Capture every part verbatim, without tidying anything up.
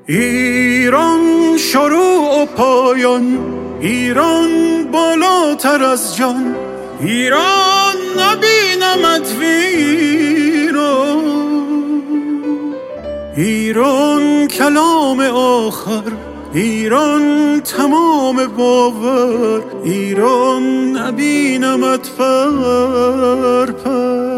ایران شروع و پایان، ایران بالاتر از جان، ایران نبینمت ویران، ایران کلام آخر، ایران تمام باور، ایران نبینمت پر پر.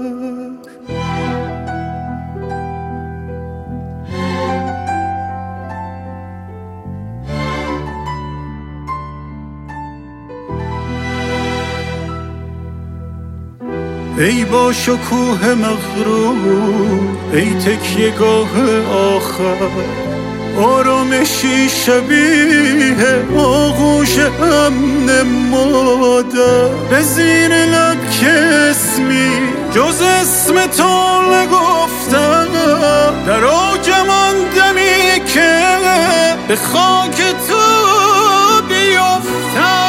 ای با شکوه مغرور، ای تکیه گاه آخر، آرامشی شبیه آغوش امن مادر، به زیر لب که اسمی جز اسم تو نگفتم، در آجمان دمی که به خاک تو بیفتم.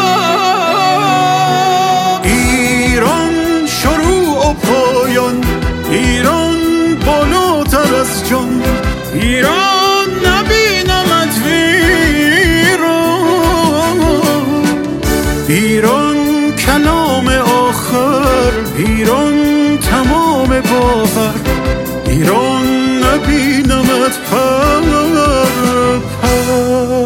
ایران شروع و پایان، ایران بالاتر از جان، ایران نبینمت ویران، ایران کلام آخر، ایران تمام باور، ایران نبینمت پر پر.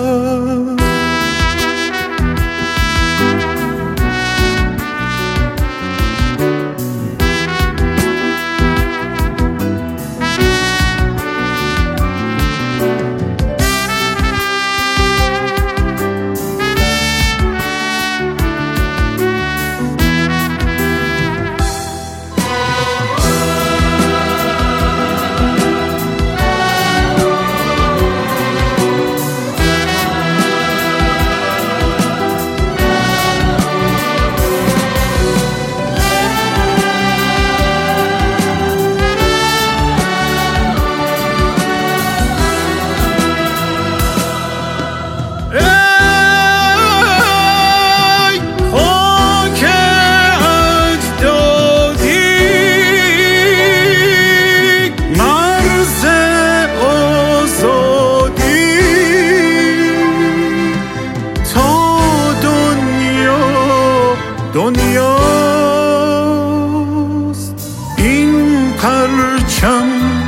دنیاست این پرچم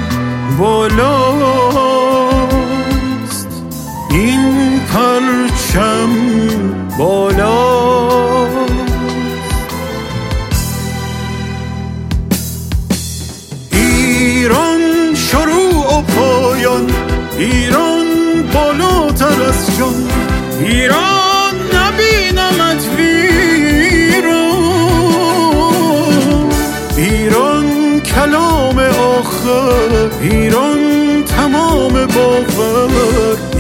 بالاست، این پرچم بالاست. ایران شروع و پایان، ایران بالاتر از جان، ایران نبینمت ویران، ایران کلام آخر، ایران تمام باور،